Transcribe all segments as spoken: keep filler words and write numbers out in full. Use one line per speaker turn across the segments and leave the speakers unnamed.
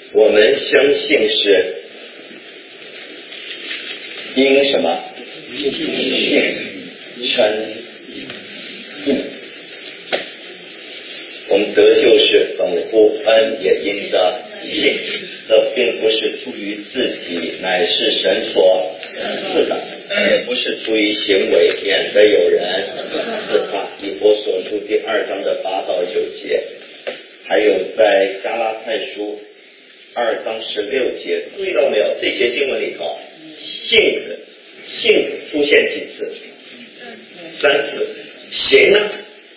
我们相信是因什么？信称义。我们得救是本乎恩，也因着信。这并不是出于自己，乃是神所赐的，也不是出于行为，免得有人自夸。以弗所书第二章的八到九节，还有在加拉太书二章十六节，注意到没有？这些经文里头，信子信子出现几次？三次。行呢，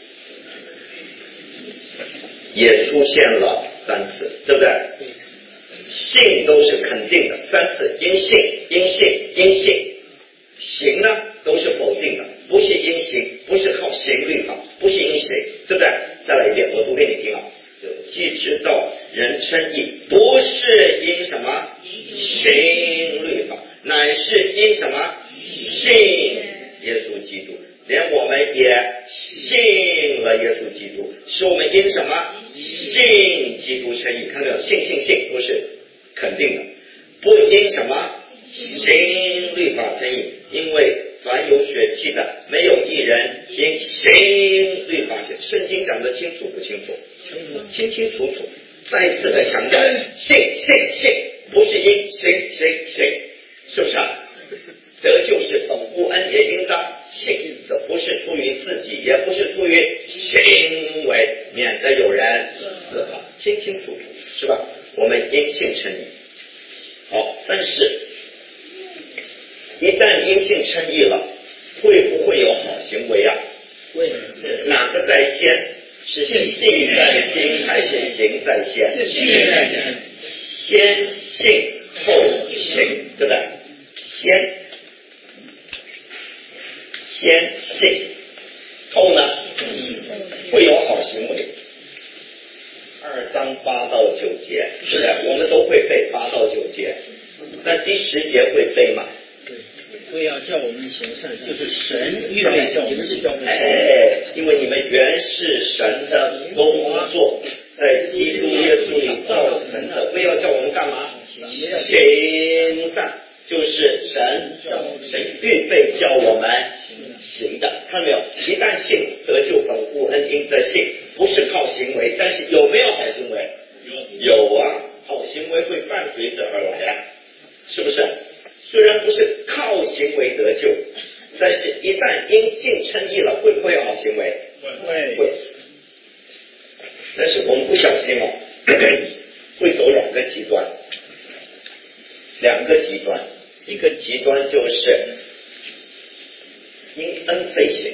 也出现了三次，对不对？信都是肯定的，三次，因信因信因信。行呢都是否定的，不是因行，不是靠行律法，不是因行，对不对？再来一遍，我读给你听啊。既知道人称义，不是因什么行律法，乃是因什么信耶稣基督。连我们也信了耶稣基督，是我们因什么信基督称义。看到没有？信信信都是肯定的，不因什么行律法称义，因为凡有血气的，没有一人因行律法称义。圣经讲得清楚不清楚？清清楚楚。再次的强调，信信信，不是因行行行，是不是啊？得救是本乎恩，也因着信。这不是出于自己，也不是出于行为，免得有人自夸。清清楚楚，是吧？我们因信称义。好，但是一旦因信称义了，会不会有好行为啊？
会。
哪个在先？是信在心还是行在先？
信在先。
先信后行，对不对？先先信后呢，会有好行为。二章八到九节，是的，我们都会背八到九节，但第十节会背吗？
会要叫我们行善，就是神预备叫我们行善。
哎，因为你们原是神的工作，在基督耶稣里造成的，为要叫我们干嘛？行善，就是神神预备叫我们行的。看到没有？一旦信得救本乎恩，因着信，不是靠行为，但是有没有好行为？有，有啊，好行为会伴随着而来啊，是不是？虽然不是靠行为得救，但是一旦因信称义了，会不会有好行为？
会。
会。但是我们不小心哦，会走两个极端，两个极端，一个极端就是因恩废行，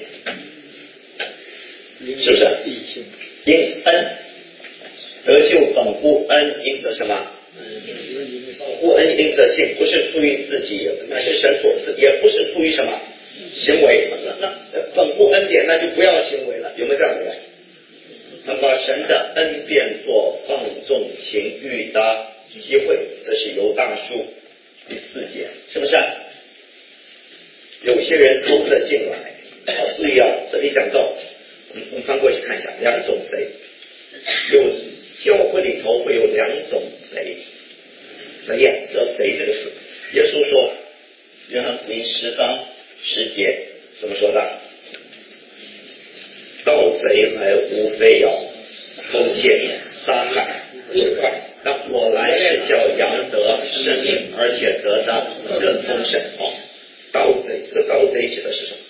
是不是？因恩得救本乎恩，因得什么？本乎恩，因得信，不是出于自己，那是神所赐，也不是出于什么行为。那那本乎恩典，那就不要行为了，有没有这样的人？他把神的恩变作放纵情欲的机会，这是犹大书第四节，是不是？有些人偷着进来，好，注意啊，这里讲到，我们翻过去看一下，两种贼，有教会里头会有两种贼，贼呀，这贼这个词，耶稣说，约翰福音十章十节怎么说的？盗贼来无非要偷窃、杀害、毁坏，但我来是叫羊得生命，而且得的更丰盛。哦，盗贼，这个盗贼指的是什么？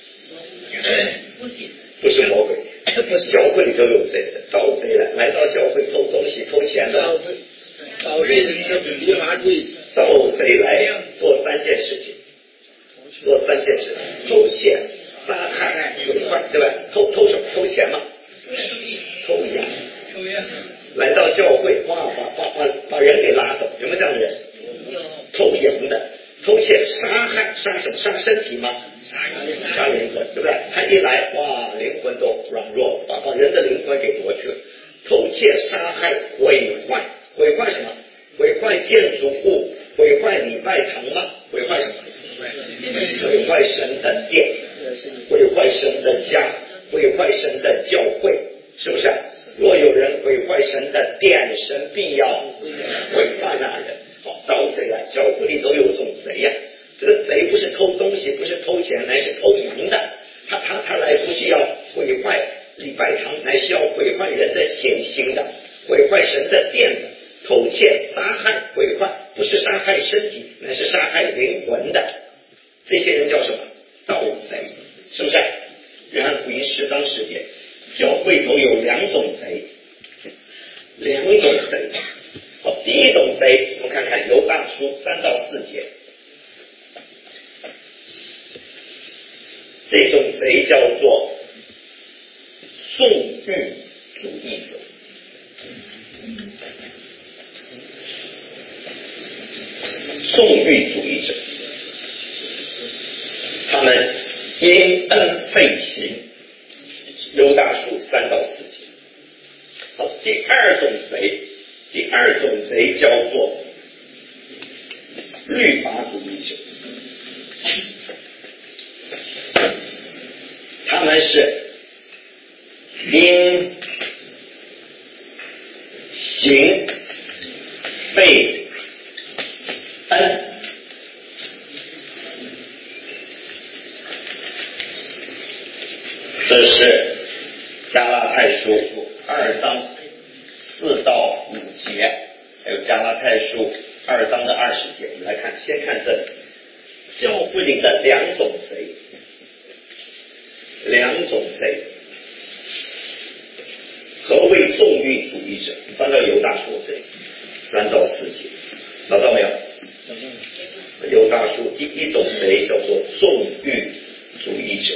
不是魔鬼，教会里头有贼的，盗贼来来到教会偷东西、偷钱的。
盗贼是比喻麻醉。
盗贼来做三件事情，做三件事：偷窃、杀害、毁坏，对吧？偷偷什么？偷钱嘛，偷羊。来到教会，哇，把把把把人给拉走，有没有这样的人？偷羊的，偷窃、杀害，杀什么？杀身体吗？杀灵魂，对不对？他一来，哇，灵魂都软弱，把把人的灵魂给夺去了。偷窃、杀害、毁坏，毁坏什么？毁坏建筑物，毁坏礼拜堂吗？毁坏什么？毁坏神的殿，毁坏神的家，毁坏神的教会，是不是？若有人毁坏神的殿、神神必要毁坏那人。好，盗贼啊，教会里都有这种贼呀、啊。这个贼不是偷东西，不是偷钱，乃是偷羊的。他他他来不是要毁坏礼拜堂，乃是要毁坏人的信心的，毁坏神的殿的，偷窃、杀害、毁坏，不是杀害身体，乃是杀害灵魂的。这些人叫什么？盗贼，是不是？约翰福音十章十节，教会头有两种贼，两种贼。好，第一种贼，我们看看犹大书三到四节。这种贼叫做纵欲主义者。纵欲主义者，他们因恩废行。犹大书三到四节。好，第二种贼，第二种贼叫做律法主义者。他们是因行废恩。这是加拉太书二章四到五节，还有加拉太书二章的二十节。我们来看，先看这里，教会里的两种贼，两种贼。何谓纵欲主义者？翻到犹大书这里，三到四节，找到没有？犹大书第一种贼叫做纵欲主义者。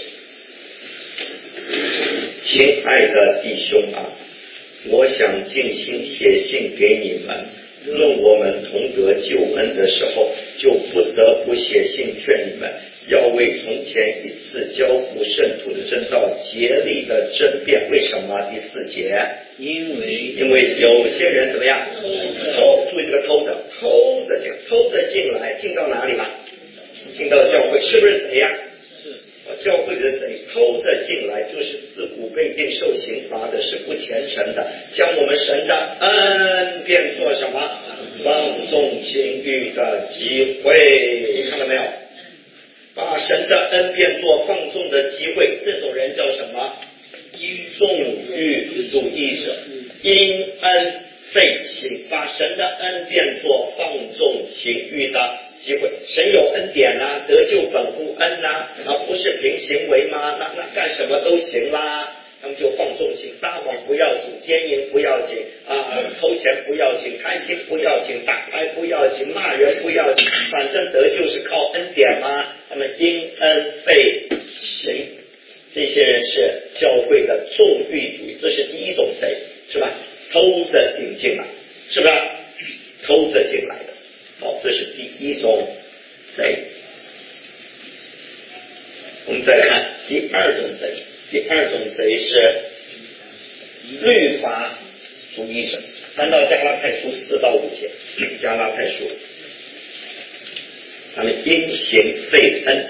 亲爱的弟兄啊，我想尽心写信给你们，论我们同得救恩的时候，就不得不写信劝你们，要为从前一次交付圣徒的真道竭力的争辩。为什么？第四节，
因为
因为有些人怎么样？偷，注意这个偷的，偷着进，偷着进来，进到哪里了？进到教会，是不是贼呀？教会的贼偷着进来，就是自古被定受刑罚的，是不虔诚的，将我们神的恩变作什么？放纵情欲的机会。看到没有？把神的恩变作放纵的机会，这种人叫什么？纵欲主义者。因恩废行，把神的恩变作放纵情欲的机会。神有恩典啊，得救本乎恩啊，啊不是凭行为吗？那那干什么都行啦。他们就放纵情，撒谎不要紧，奸淫不要紧啊，偷钱不要紧，贪心不要紧，打牌不要紧，骂人不要紧，反正得救是靠恩典吗？他们因恩废行，这些人是教会的纵欲主义，这是第一种贼，是吧？偷着领进来，是不是？偷着进来的。好，这是第一种贼。我们再看第二种贼，第二种贼是律法主义者。翻到加拉太书四到五节，加拉太书，他们因行废恩。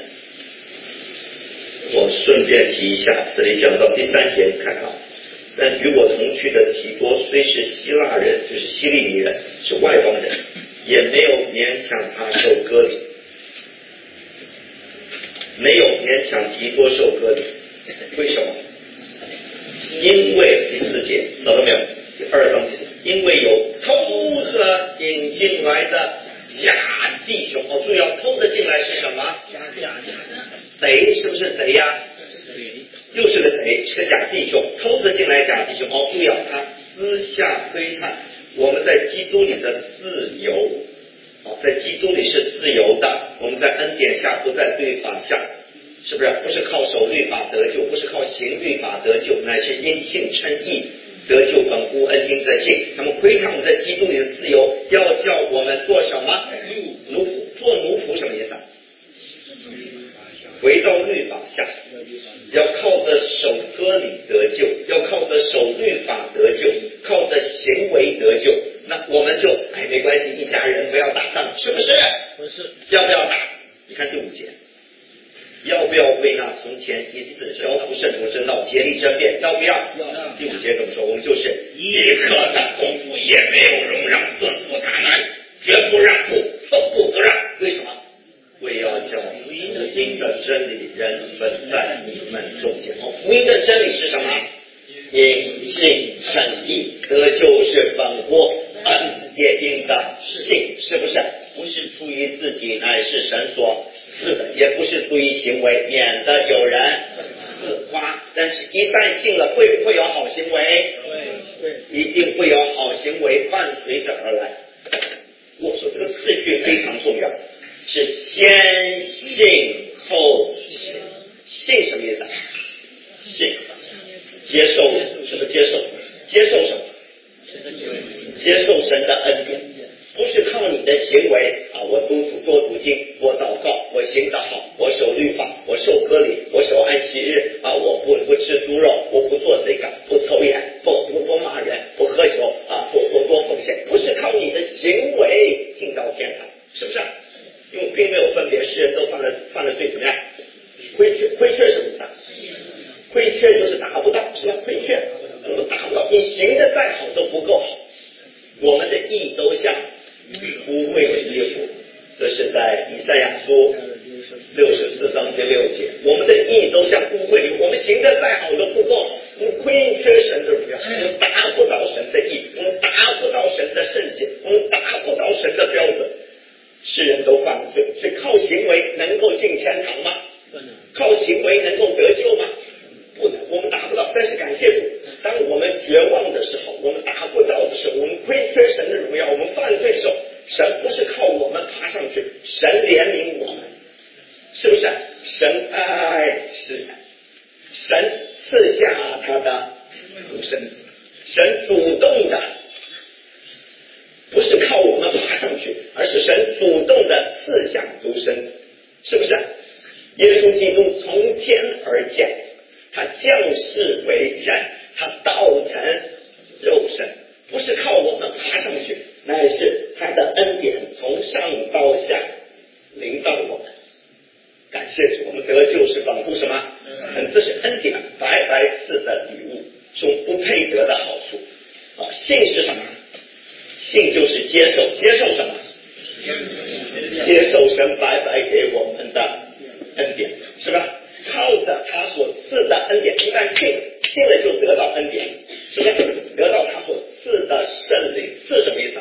我顺便提一下，这里讲到第三节，看看。但与我同去的提多虽是希腊人，就是希利尼人，是外邦人，也没有勉强他受割礼，没有勉强提多受割礼。为什么？因为第四节找到没有？第二章，因为有偷着引进来的假弟兄。哦，注意，要偷着进来是什么？贼，是不是贼呀？又是个贼，是个假弟兄，偷着进来假弟兄。哦，注意啊，他私下窥探我们在基督里的自由。哦，在基督里是自由的，我们在恩典下，不在律法下，是不是？不是靠守律法得救，不是靠行律法得救，乃是因信称义，得救本乎恩，因着信。他们窥探我们在基督里的自由，要叫我们做什么？奴仆。做奴仆什么意思啊？回到律法下，要靠着守割礼得救，要靠着守律法得救，靠着行为得救。那我们就哎没关系，一家人不要打仗，是不是？
不是。
要不要打？你看第五节， 要不要为那从前因此交付圣徒之道竭力争辩？要不要？
要。
第五节怎么说？我们就是一刻的功夫也没有容让，顿不他来，绝不让步，寸步不让。为什么？为要叫福音的真理人分在你们中间。福音的真理是什么？因信称义，得救是本乎恩典因的信，是不是？不是出于自己，乃是神所赐的，也不是出于行为，免得有人自夸。但是一旦信了，会不会有好行为？对，一定会有好行为伴随着而来。我说这个次序非常重要，是先信后信。信什么意思？信接受什么？接受接受什么？接受神的恩典，不是靠你的行为啊！我读多读经，我祷告，我行得好，我守律法，我受割礼，我守安息日啊！我不不吃猪肉，我不做这个，不抽烟，不不不骂人，不喝酒啊！不不多奉献，不是靠你的行为进到天堂，是不是？因为并没有分别，世人都犯了犯了罪，怎么样？亏缺亏缺什么的？亏缺就是达不到，是吧？亏缺达不到，你行的再好都不够好。我们的义都像污秽的衣服，这是在以赛亚书六十四章第六节。我们的义都像污秽的，我们行的再好都不够好，我们亏缺神的荣耀，我们达不到神的义，我们达不到神的圣洁，我们达不到神的标准。世人都犯罪，所以靠行为能够进天堂吗？靠行为能够得救吗？不能，我们达不到。但是感谢主，当我们绝望的时候，我们达不到的时候，我们亏缺神的荣耀，我们犯罪的时候，神不是靠我们爬上去，神怜悯我们，是不是？神爱世人，神赐下他的独生子，神主动的，不是靠我们爬上去，而是神主动的赐下独生子，是不是？耶稣基督从天而降，他降世为人，他道成肉身，不是靠我们爬上去，乃是他的恩典从上到下临到我们。感谢主，我们得救是本乎什么？嗯，这是恩典白白赐的礼物，是不配得的好处。啊，信是什么？信就是接受，接受什么？接受神白白给我们的恩典，是吧？靠着他所赐的恩典，一旦信了，信了就得到恩典，是吧？得到他所赐的圣灵，赐什么意思？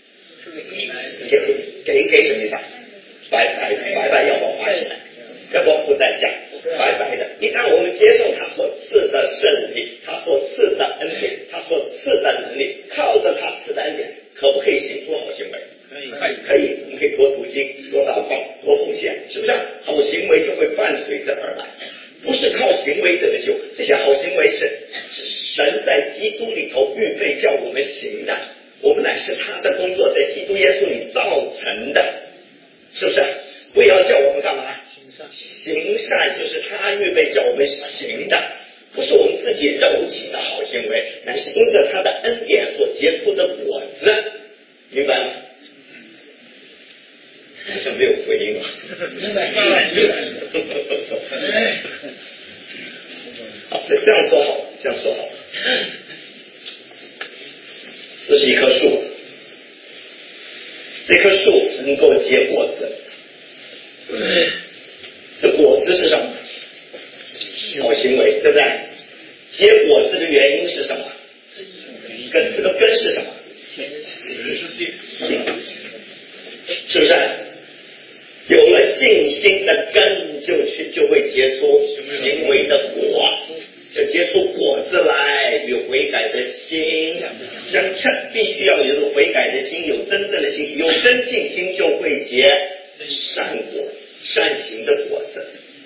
给给给什么意思？白白白白要我花钱，要我付代价，白白的。一旦我们接受他所赐的圣灵，他所赐的恩典，他所赐的能力，靠着他赐的恩典，可不可以行出好行为？可以，可以，我们可以多读经，多祷告，多奉献，是不是？好行为就会伴随着而来，不是靠行为得救，这些好行为是是神在基督里头预备叫我们行的，我们乃是他的工作，在基督耶稣里造成的，是不是？不要叫我们干嘛？行善就是他预备叫我们行的，不是我们自己肉体的好行为，乃是因着他的恩典所结出的果子，明白吗？好像没有回应啊。明白，明白，明白。好，这样说好，这样说好。这是一棵树，这棵树能够结果子。这果子是什么？好行为，对不对？结果子的原因是什么？根，这个根是什么？信，是不是？有了信心的根，就去就会结出行为的果，就结出果子来，有悔改的心。人必须要有悔改的心，有真正的心，有真信心就会结善果，善行的果子。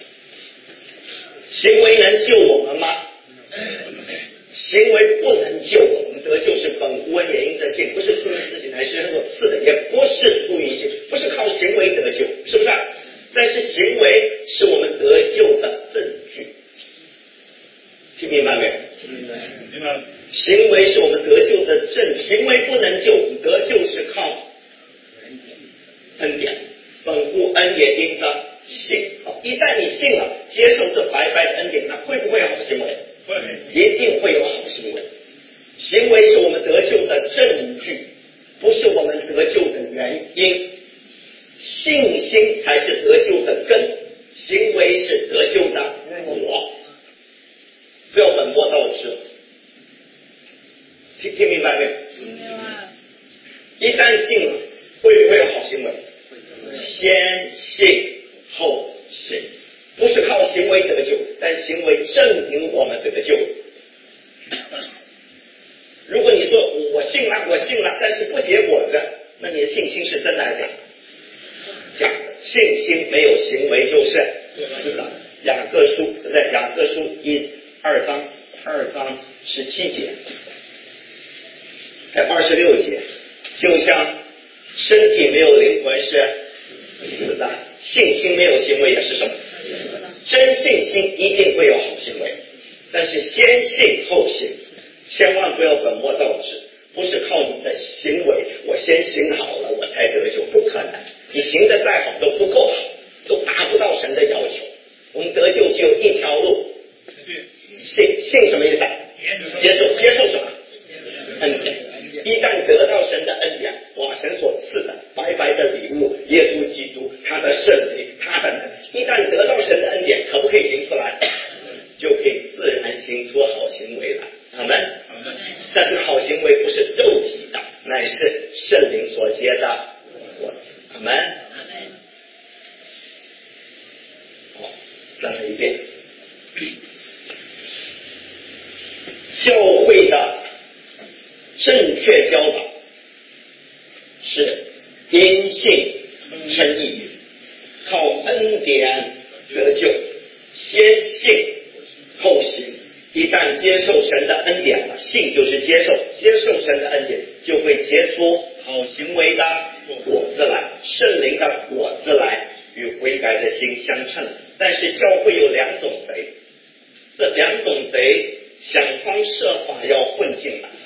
行为能救我们吗？行为不能救我们，得救是本乎恩典因着信，不是出于自己，乃是所赐的，也不是出于行，不是靠行为得救，是不是？但是行为是我们得救的证据，听明白没有？明白。行为是我们得救的证，行为不能救，得救是靠恩典，本乎恩典因着信。好， 一旦你信了，接受这白白的恩典，那会不会有好行为？会，一定会有好行为。行为是我们得救的证据，不是我们得救的原因。信心才是得救的根，行为是得救的果。不要本末倒置，听听明白没有？一旦信了，会不会有好行为？先信后行，不是靠行为得救，但行为证明我们得救。如果你说我信了，我信了，但是不结果子，那你的信心是真的还是假的？假的。信心没有行为就是是的。雅各书在雅各书一二章二章十七节，在二十六节，就像身体没有灵魂是死的，信心没有行为也是什么？真信心一定会有好行为，但是先信后行，千万不要本末倒置，不是靠你的行为，我先行好了我才得救，不可能，你行得再好都不够好，都达不到神的要求。我们得救只有一条路，信信什么意思？接受接受什么？恩典。一旦得到神的恩典，哇，神所赐的白白的礼物，耶稣基督他的圣灵他的能，一旦得到神的恩典，可不可以行出来？就可以自然行出好行为来。阿们。但是好行为不是肉体的，乃是圣灵所结的果子。阿们。好，再来一遍。教会的正确教导是因信称义，靠恩典得救，先信后行。一旦接受神的恩典了，信就是接受，接受神的恩典就会结出好行为的果子来，圣灵的果子来，与悔改的心相称。但是教会有两种贼，这两种贼想方设法要混进来，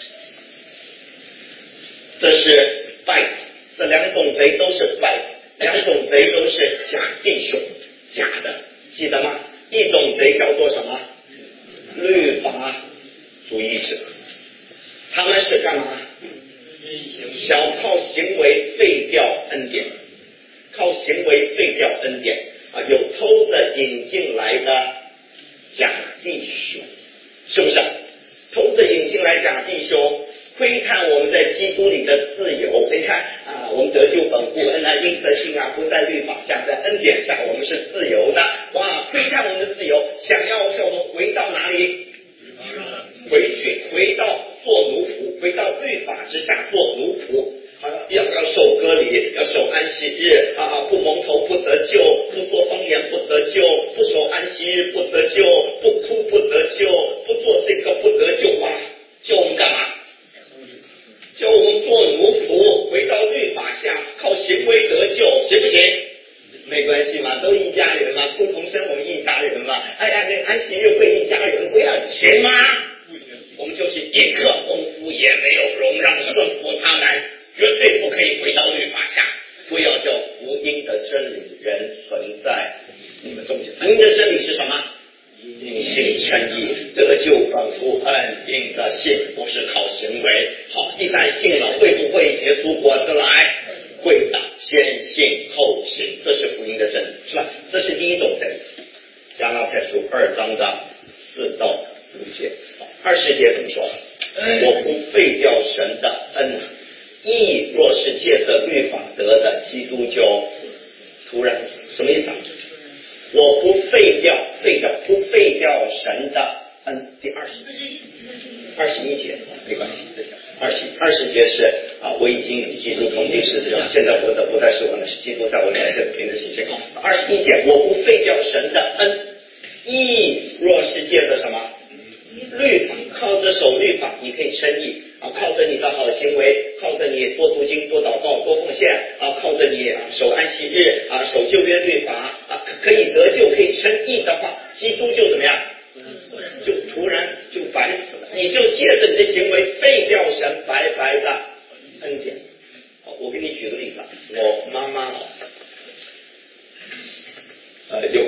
这是拜，这两种贼都是拜，两种贼都是假弟兄，假的，记得吗？一种贼叫做什么？律法主义者，他们是干嘛？想靠行为废掉恩典，靠行为废掉恩典啊！有偷着引进来的假弟兄，是不是？偷着引进来假弟兄，窥探我们在基督里的自由。你看啊，我们得救本乎恩啊，因着信啊，不在律法下，在恩典下，我们是自由的。哇，窥探我们的自由，想要叫我们回到哪里？回去，回到做奴仆，回到律法之下做奴仆。啊，要要守割礼，要守安息日啊！不蒙头不得救，不说方言不得救，不守安息日不得救，不哭不得救，不做这个不得救啊！叫我们干嘛？叫我们做奴仆，回到律法下，靠行为得救，行不行？没关系嘛，都一家人嘛，不同生我们一家人嘛。哎呀，那安息日会一家人会啊，行吗？我们就是一刻功夫也没有容让顺服他们，绝对不可以回到律法下，不要叫福音的真理人存在你们中间。福音的真理是什么？因信称义，得救本乎恩，因的信，不是靠行为。好，一旦信了，会不会结出果子来？会的，先信后行，这是福音的真理，是吧？这是第一种真理。加拉太书二章的四到五节，二十节怎么说？我不废掉神的恩，义若是借着律法得的，基督就突然什么意思啊？我不废掉，废掉不废掉神的恩。第二十二十一节没关系，二十二十节是啊，我已经与基督同定十字架，现在活的不再是我，是基督在我里面凭着信心。二十一节，我不废掉神的恩，义若是借着什么？律法，靠着守律法，你可以称义啊！靠着你的好行为，靠着你多读经、多祷告、多奉献啊！靠着你啊守安息日啊，守旧约律法啊，可以得救，可以称义的话，基督就怎么样？就突然就白死了，你就借着你的行为废掉神白白的恩典。我给你举个例子，我妈妈呃有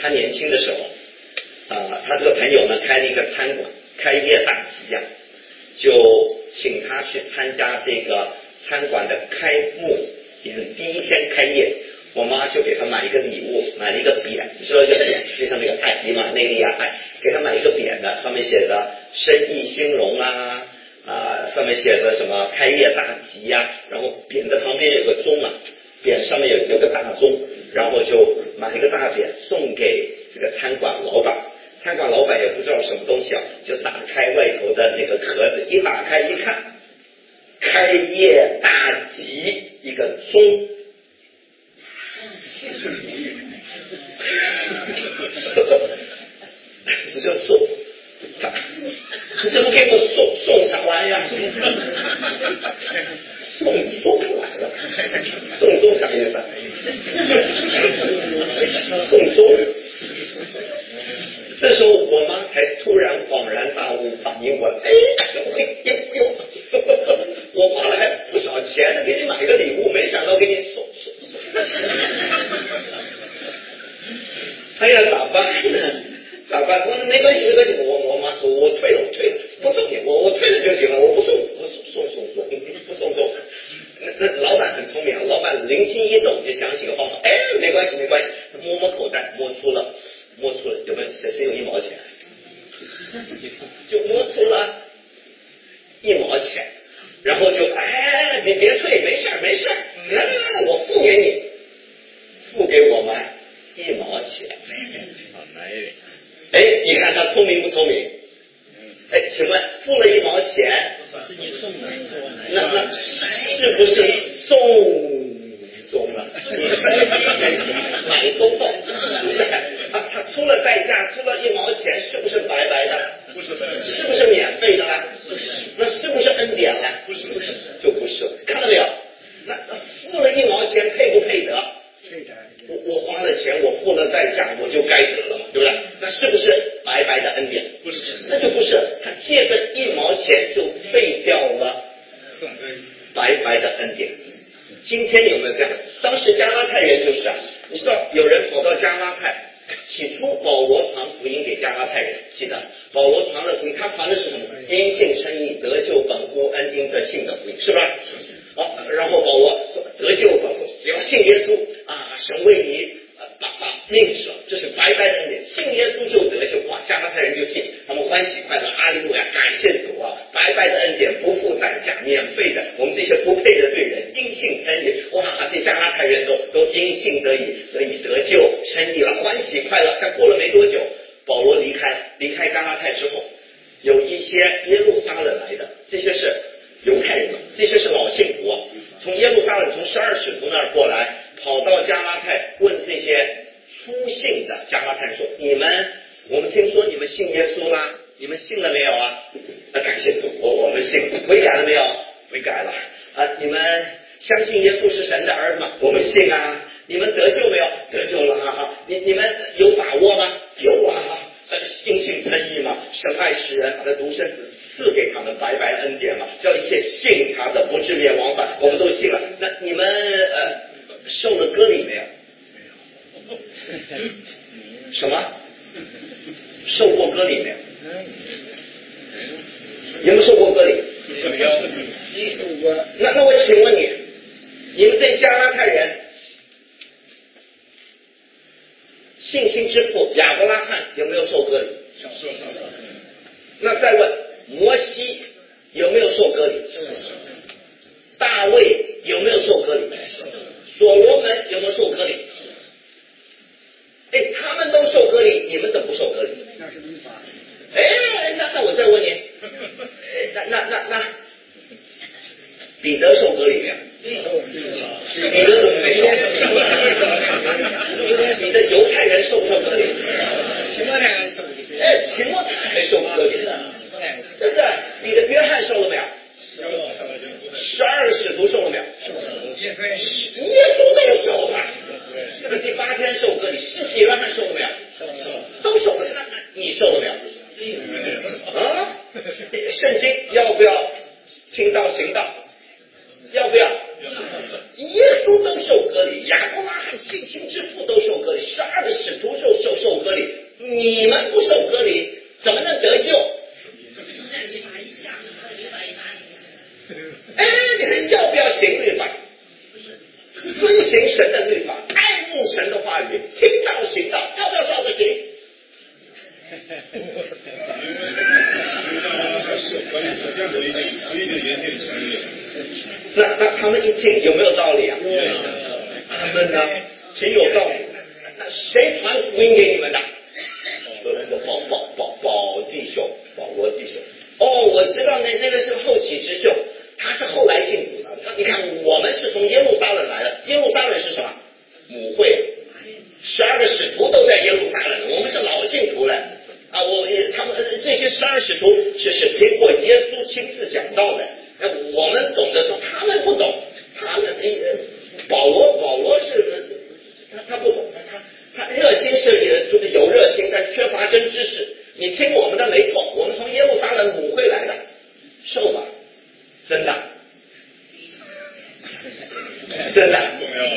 他年轻的时候，啊，他这个朋友呢开了一个餐馆，开业大吉呀，就请他去参加这个餐馆的开幕，也是第一天开业。我妈就给他买一个礼物，买了一个匾，你知道一个匾，就像那个太极嘛，内力啊，哎，给他买一个匾的，上面写着生意兴隆啊，啊，上面写着什么开业大吉呀、啊，然后匾的旁边有个钟啊，匾上面有有个大钟，然后就买一个大匾送给这个餐馆老板。餐馆老板也不知道什么东西啊，就打开外头的那个壳子，一打开一看，开业大吉，一个钟。这就送，你怎么给我送送啥玩意儿？送钟来了，送钟啥意思？送钟。这时候我妈才突然恍然大悟，反应过来，哎呦呦呦，我花了还不少钱给你买个礼物，没想到给你送送送。哎呀，咋办呢？咋办？我说没关系，没关系，我我妈说我退了，我退了，不送你，我我退了就行了，我不送，我送送送送，不送送。那那老板很聪明啊，老板灵机一动就想起个方法，哎，没关系没关系，摸摸口袋，摸出了摸出了有没有只有一毛钱，就摸出了一毛钱，然后就哎，你别退，没事没事，来来来，我付给你，付给我们一毛钱。哎，你看他聪明不聪明？哎，请问付了一毛钱，那那是不是送钟了？买钟了？他他出了代价，出了一毛钱，是不是白白的？不是，是不是免费的啦？那是不是恩典了？不是，不是，就不是。看到没有？那付了一毛钱配不配得？我我花了钱，我付了代价，我就该得了嘛，对不对？那是不是白白的恩典？不是，那就不是。他借着一毛钱就废掉了白白的恩典。今天有没有这样？当时加拉太人就是啊，你知道有人跑到加拉太，起初保罗传福音给加拉太人，记得保罗传的福音，他传的是什么？因信称义，得救本乎恩，因着信的福音，是吧？好，然后保罗说得救本乎，只要信耶稣啊，神为你呃把把命舍，这是白白的恩典，信耶稣就得救。哇，加拉太人就信，他们欢喜快乐，哈利路亚，感谢主啊！白白的恩典，不付代价，免费的，我们这些不配的罪人因信称义，哇，这加拉太人都都因信得以得以得救称义了，欢喜快乐。但过了没多久，保罗离开离开加拉太之后，有一些耶路撒冷来的，这些是犹太人，这些是老信徒啊，从耶路撒冷从十二使徒那儿过来，跑到加拉太，问这些初信的加拉太人说：“你们，我们听说你们信耶稣啦，你们信了没有啊？”啊，感谢主，我我们信，悔改了没有？悔改了啊！你们相信耶稣是神的儿子吗？我们信啊！你们得救没有？得救了啊！你你们有把握吗？有啊！因信称义嘛，神爱世人，把他独生子赐给他们白白恩典嘛，叫一切信他的不至灭亡返，我们都信了。那你们呃受了割礼没有？什么？受过割礼没有？有没有受过割礼？那那我请问你，你们这加拉太人信心之父亚伯拉罕有没有受割礼？那再问摩西有没有受割礼？大卫有没有受割礼？所罗门有没有受割礼？哎，他们都受割礼，你们怎么不受割礼？那是律法。哎，那那我再问你，那那那那彼得受割礼没有？彼得怎么没受？你的犹太人受不受割礼？提摩太受。哎，提摩太受割礼，对不对？你的约翰受了没有？十二个使徒受了没有？耶稣都受了。这个第八天受割礼，施洗约翰受了没有？都受了。那你受了没有？啊？圣经要不要听道行道？要不要？耶稣都受割礼，亚伯拉罕信心行之父都受割礼，十二个使徒受受受割礼，你们不受割礼，怎么能得救？哎，你们要不要行律法？遵行神的律法，爱慕神的话语，听道行道，要不要照着行？那那他们一听有没有道理啊？他们呢，挺有道理。那谁传福音给你们的？保保保保弟兄，保罗弟兄。哦，我知道那那个是后起之秀，他是后来进补的。你看，我们是从耶路撒冷来的，耶路撒冷是什么？母会，十二个使徒都在耶路撒冷，我们是老信徒了啊！我他们这些十二使徒是是苹果耶稣亲自讲道的，我们懂得说，他们不懂，他们保罗保罗是他他不懂，他他热心是就是有热心，但缺乏真知识。你听我们的没错，我们从耶路撒冷母会来的，受吧，真的。真的，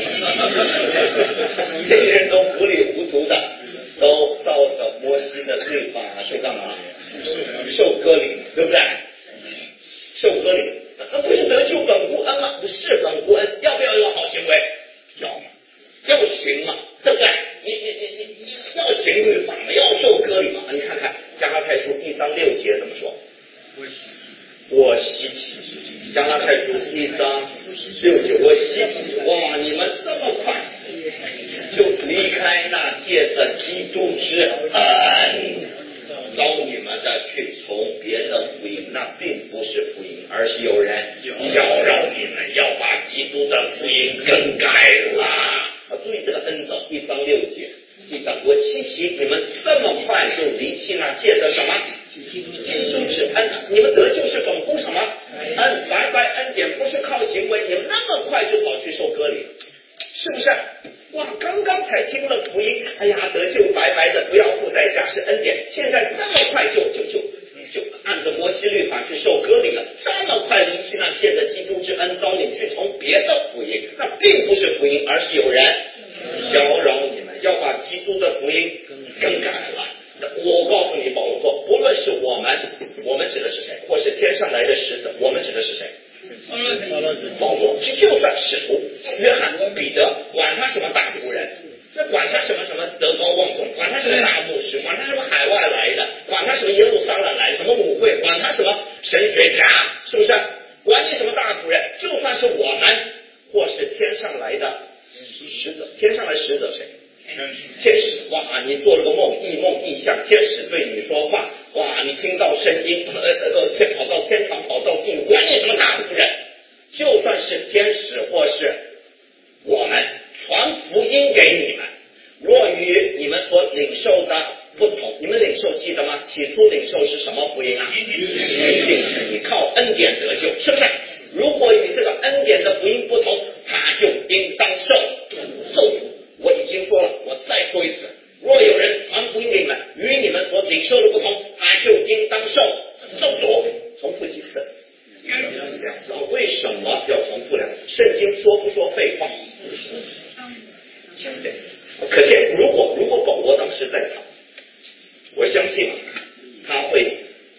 这些人都糊里糊涂的，都照着摩西的律法去干嘛？受割礼，对不对？受割礼，那不是得救本乎恩吗？不是本乎恩，要不要有好行为？要，要行嘛，对不对？你你你你你要行律法嘛，要受割礼嘛。你看看加拉太书一章六节怎么说？我稀奇，加拉太书一章六节，我稀奇，哇！你们这么快就离开那借着基督之恩招你们的去从别的福音，那并不是福音，而是有人搅扰你们，要把基督的福音更改了。啊，注意这个恩字，一章六节，一章我稀奇，你们这么快就离弃那借着什么？基督之恩，你们得救是本乎什么？恩，白白恩典，不是靠行为，你们那么快就跑去受割礼，是不是？哇，刚刚才听了福音，哎呀，得救白白的，不要付代价，是恩典。现在那么快就就就就按照摩西律法去受割礼了，这么快离弃那借着基督之恩招你去从别的福音，那并不是福音，而是有人搅扰你们，要把基督的福音更改了。我告诉你，保罗说，不论是我们，我们指的是谁，或是天上来的使者，我们指的是谁？保罗，就算使徒约翰、彼得，管他什么大仆人，那管他什么什么德高望重，管他什么大牧师，管他什么海外来的，管他什么耶路撒冷来，什么母会，管他什么神学家，是不是？管你什么大仆人，就算是我们，或是天上来的使者，天上来使者谁？天使，哇！你做了个梦，异梦异象，天使对你说话，哇！你听到声音，呃呃，天跑到天堂，跑到地狱，管你什么大仆人，就算是天使或是我们传福音给你们，若与你们所领受的不同，你们领受记得吗？起初领受是什么福音啊？一定是你靠恩典得救，是不是？如果与这个恩典的福音不同，他就应当受受苦。我已经说了，我再说一次，若有人传福音给你们，与你们所领受的不同，他就应当受受诅。重复几次？两次。为什么要重复两次？圣经说不说废话？对。可见，如果如果保罗当时在场，我相信他会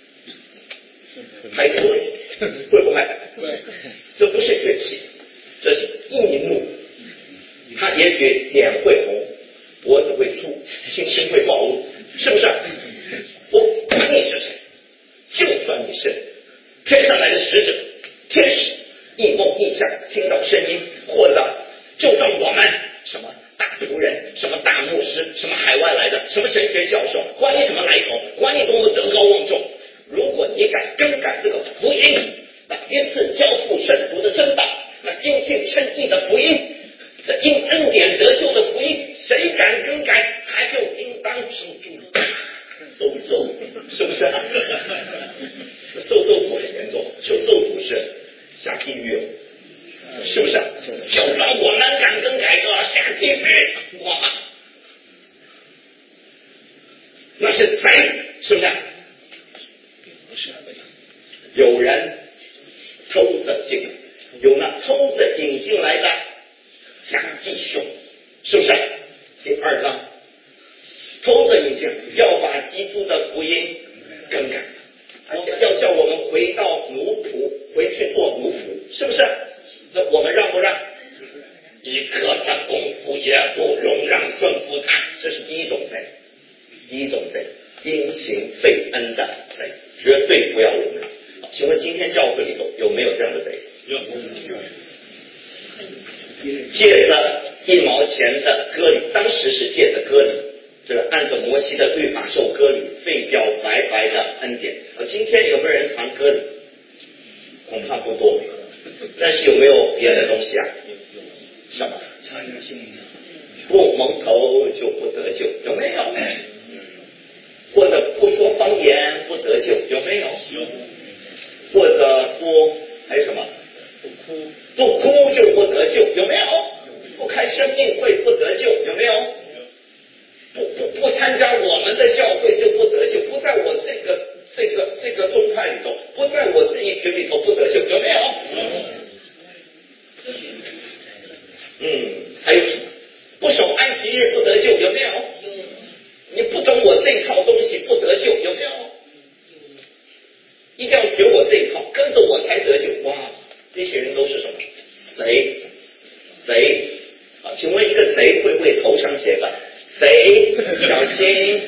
排除，会不会？这不是血气，这是易怒。他也许脸会红，脖子会粗，心情会暴露，是不是？我管你是谁，就算你是天上来的使者、天使、异梦异象，听到声音，或者就算我们什么大仆人、什么大牧师、什么海外来的、什么神学教授，管你什么来头，管你多么德高望重，如果你敢更改这个福音，那一次交付圣徒的真道，那因信称义的福音，这因恩典得救的福音，谁敢更改，他就应当受咒咒，是不是啊？受咒诅很严重，受咒诅是下地狱，是不是？就算我们敢更改，就要下地狱，哇！那是贼，是不是？不是，有人偷着进，有那偷着引进来的假弟兄， 是不是？第二章，同着一样，要把基督的福音更改，要叫我们回到奴仆，回去做奴仆，是不是？那我们让不让？一刻的功夫也不容让顺服他，这是第一种贼，第一种贼，因情废恩的贼，绝对不要容让。请问今天教会里头有没有这样的贼？有。借着一毛钱的割礼，当时是借着割礼，这个按照摩西的律法受割礼，废掉白白的恩典。今天有没有人常割礼？恐怕不多，但是有没有别的东西啊？什么？不蒙头就不得救，有没有？或者不说方言不得救，有没有？有。或者不还有什么？不哭，不哭就不得救，有没有？不开生命会不得救，有没有？不不不参加我们的教会就不得救，不在我这个这个这个宗派里头，不在我这一群里头不得救，有没有？嗯，还有什么？不守安息日不得救，有没有？你不懂我这套东西不得救，有没有？一定要学我这一套，跟着我才得救。哇，这些人都是什么？贼，贼啊！请问一个贼会不会头上写的贼小心？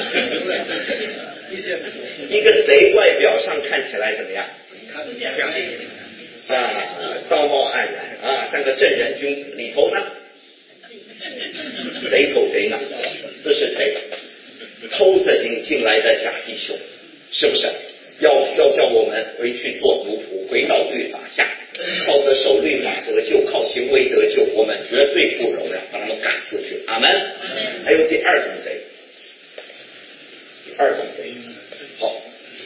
一个贼外表上看起来怎么样？啊，道貌岸然啊，像个正人君子，里头呢？贼头贼脑，这是贼，偷着领进来的假弟兄，是不是？要要叫我们回去做奴仆，回到律法下，靠着守律法得救，靠行为得救，我们绝对不容让，把他们赶出去。阿门。还有第二种贼，第二种贼，好，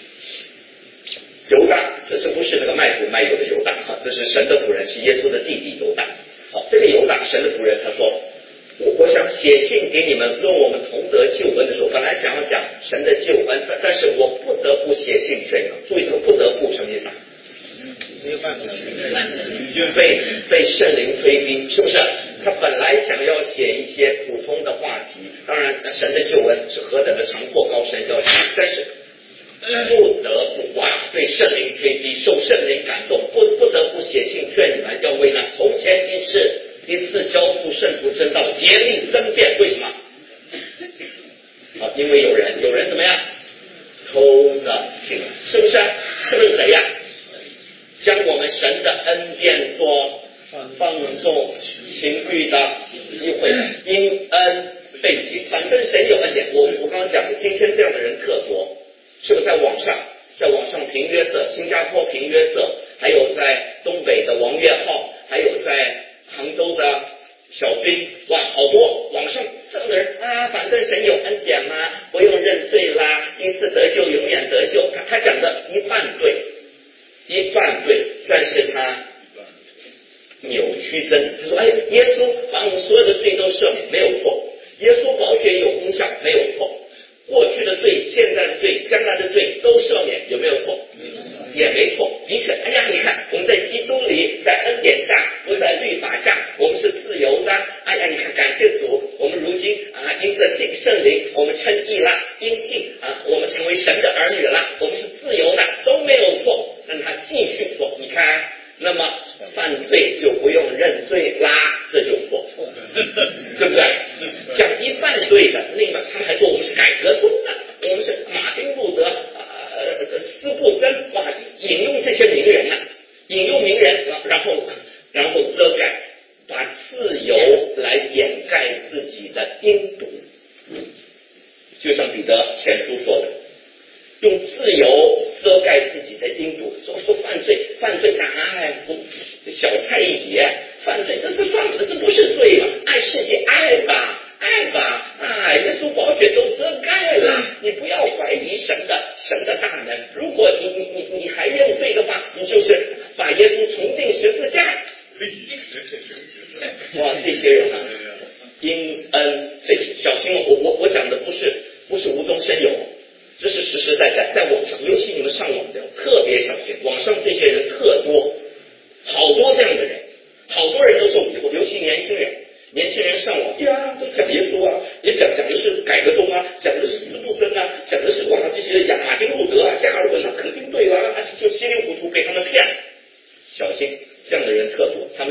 犹大，这这不是那个卖苦卖油的犹大啊，这是神的仆人，是耶稣的弟弟犹大。好，这个犹大，神的仆人，他说。我我想写信给你们，论我们同得救恩的时候，本来想要讲神的救恩，但是我不得不写信劝你。注意这个不得不什么意思啊？没有办法，被被圣灵催逼，是不是？他本来想要写一些普通的话题，当然神的救恩是何等的长阔高深要写，但是不得不哇，被圣灵催逼，受圣灵感动，不不得不写信劝你们，要为那从前一事。一次交付圣徒真道，竭力争辩，为什么？啊，因为有人，有人怎么样？偷着听，是不是？是不是怎样？将我们神的恩典做放纵情欲的机会，因恩被洗。反正神有恩典，我我刚刚讲的，今天这样的人特多，是不是？在网上，在网上评约瑟，新加坡评约瑟，还有在东北的王月浩，还有在杭州的小兵，哇，好多网上这样的人啊，反正神有恩典嘛，不用认罪啦，一次得救永远得救。他他讲的一半对，一半对，但是他扭曲真。他说：“哎，耶稣把我们所有的罪都赦免，没有错。耶稣宝血有功效，没有错。过去的罪、现在的罪、将来的罪都赦免，有没有错？也没错。的确，哎呀，你看我们在基督里，在恩典下，不在律法下，我们是自由的。哎呀，你看，感谢主，我们如今啊，因着信圣灵，我们称义了，因信啊，我们成为神的儿女了，我们是自由的，都没有错。但他继续说，你看，那么犯罪就不用认罪啦，这就错，对不对？讲一半对的，另外他们还说我们是改革宗的，我们是马丁路德。呃，斯布森哇，引用这些名人呐、啊，引用名人，然后然后遮盖，把自由来掩盖自己的阴毒，就像彼得前书说的，用自由遮盖自己的阴毒，说说犯罪，犯罪哎，小菜一碟，犯罪这这犯的这不是罪嘛？爱世界，爱吧。爱吧，啊，耶稣宝血都遮盖了，你不要怀疑神的神的大能。如果你你你你还认罪的话，你就是把耶稣重定十字架。哇，这些人啊，因恩被洗，小心哦！我我我讲的不是不是无中生有，这是实实在在在网上，尤其你们上网的特别小心，网上这些人特多，好多这样的人，好多人都受迷惑，尤其年轻人。年轻人上网越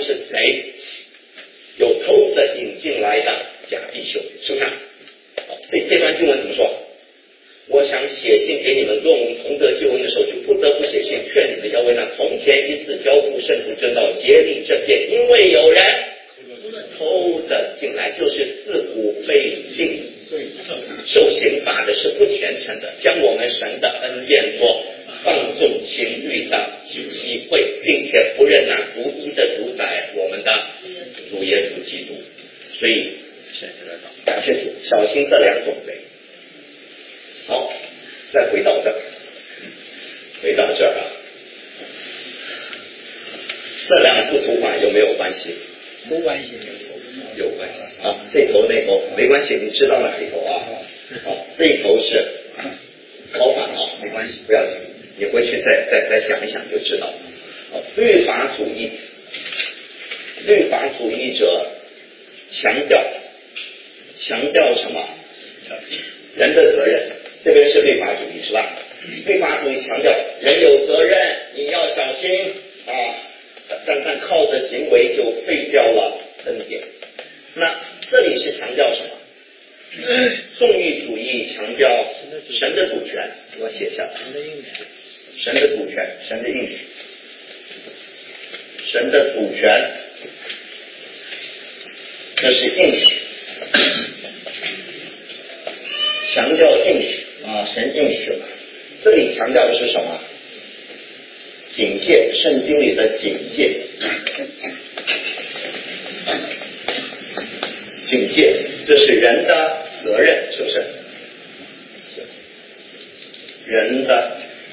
是贼，有偷着引进来的假弟兄，是不是？这这段经文怎么说？我想写信给你们，论我们同得救恩的时候，就不得不写信劝你们要为那从前一次交付圣徒真道竭力争辩，因为有人偷着进来，就是自古被定受刑罚的是不虔诚的，将我们神的恩变作放纵情欲的机会，并且不认那独一的主宰我们的主耶稣基督。所以感谢主，小心这两种罪。好，再回到这儿，回到这儿啊，这两幅图画有没有关系？
没关系，
有关系啊，这头那头没关系，你知道哪一头啊？好，这头是高法啊，没关系，不要紧，你回去再再再想一想就知道了。好，律法主义，律法主义者强调强调什么？人的责任，这边是律法主义是吧？律法主义强调人有责任，你要小心啊，但但靠着行为就废掉了恩典。那这里是强调什么？纵欲主义强调神的主权，我写下来。神的主权，神的应许，神的主权，这是应许，强调应许啊，神应许了。这里强调的是什么？警戒，圣经里的警戒，警戒，这是人的责任，是不是？人的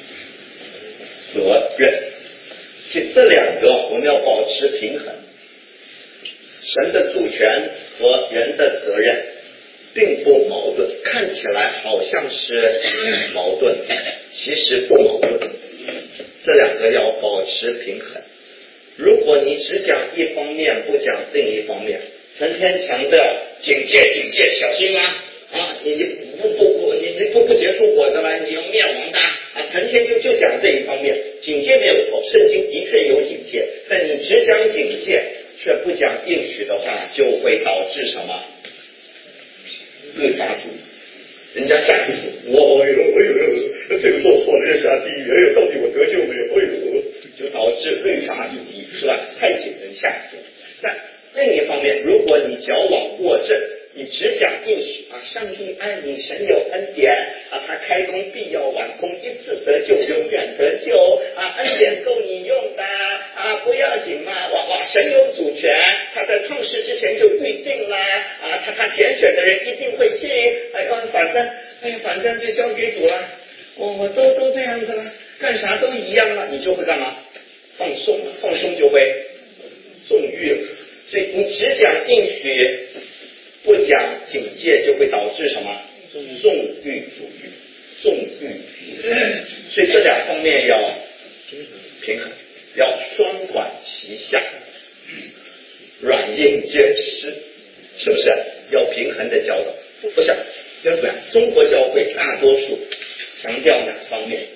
责任，这这两个我们要保持平衡。神的主权和人的责任并不矛盾，看起来好像是矛盾，其实不矛盾。这两个要保持平衡。如果你只讲一方面，不讲另一方面，成天强调警戒警戒，小心啊！啊，你不不不，你你不不结束果子了，你要灭亡的啊！成天就就讲这一方面，警戒没有错，圣经的确有警戒，但你只讲警戒，却不讲应许的话，就会导致什么？律法主义。人家下地狱，我哎呦哎呦，这个做错了要下地狱，哎呦，到底我得救没有？哎呦，就导致律法主义是吧？太紧人下地。但另一方面，如果你矫枉过正，你只讲应许啊，上帝爱你，神有恩典啊，他开工必要完工，一次得救，永远得救啊，恩典够你用的啊，不要紧嘛，哇哇，神有主权，他在创世之前就预定了啊，他他拣选的人一定会信，哎呦，反正哎呀，反正就交给主了，我我都都这样子了，干啥都一样了，你就会干嘛？放松了，放松就会纵欲了。所以你只讲应许，不讲警戒，就会导致什么？纵欲主义，纵欲主义。所以这两方面要平衡，要双管齐下，软硬兼施，是不是？要平衡的教导。不是，要怎么样？中国教会大多数强调哪方面？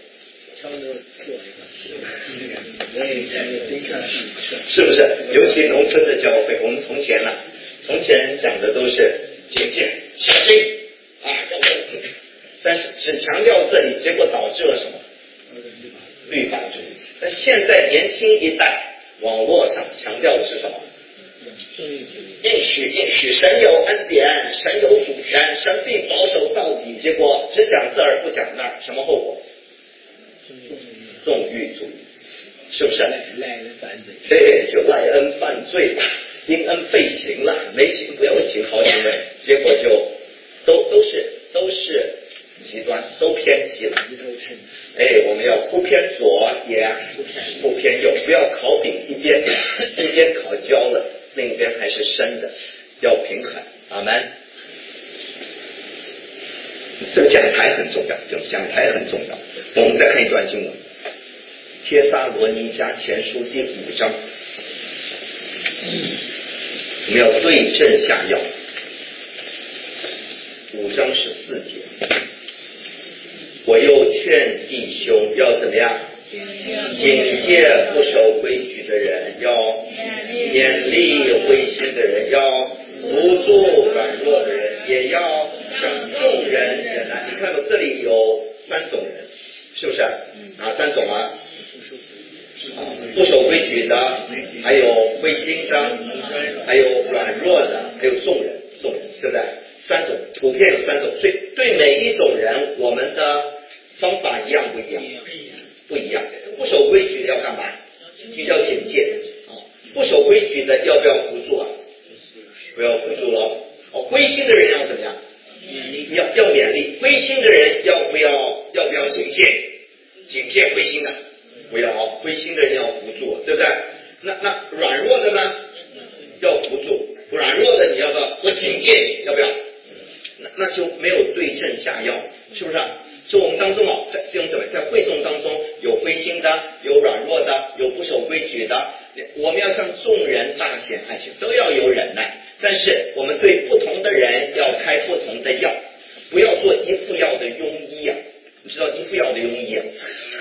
是不是？尤其农村的教会，我们从前呢、啊，从前讲的都是警戒、小心啊，但是只强调这里，结果导致了什么？律法主义。但现在年轻一代，网络上强调的是什么？应许应许，神有恩典，神有主权，神必保守到底。结果只讲这儿不讲那儿，什么后果？纵欲主义，是不是？
赖恩犯罪，
对，就赖恩犯罪了，因恩废行了，没行不要行，好行为，结果就都都是都是极端，都偏激了。哎，我们要不偏左也不偏右，不要烤饼一边一边烤焦了，另一边还是生的，要平衡。阿们。这个讲台很重要，讲台很重要。我们再看一段经文，帖撒罗尼迦前书第五章，我们要对症下药。五章十四节，我又劝弟兄要怎么样？警戒不守规矩的人，要勉励灰心的人，要扶助软弱的人，也要向众人忍耐。你看到这里有三种人，是不是啊？三种啊，不守规矩的，还有灰心的，还有软弱的，还有众人，众人对不对？三种，普遍有三种，所以对每一种人，我们的方法一样不一样？不一样。不守规矩的要干嘛？要警戒。不守规矩的要不要扶助啊？不要扶助了。哦，灰心的人要怎么样？要要勉励。灰心的人要不要要不要警戒？警戒灰心的，不要。灰心的人要扶助，对不对？那那软弱的呢？要扶助。软弱的你要不要？我警戒你，要不要？那那就没有对症下药，是不是啊？所以我们当中啊，在弟兄姊妹，在会众当中有灰心的，有软弱的，有不守规矩的，我们要向众人大显爱心，都要有忍耐。但是我们对不同的人要开不同的药，不要做一副药的庸医啊！你知道一副药的庸医啊？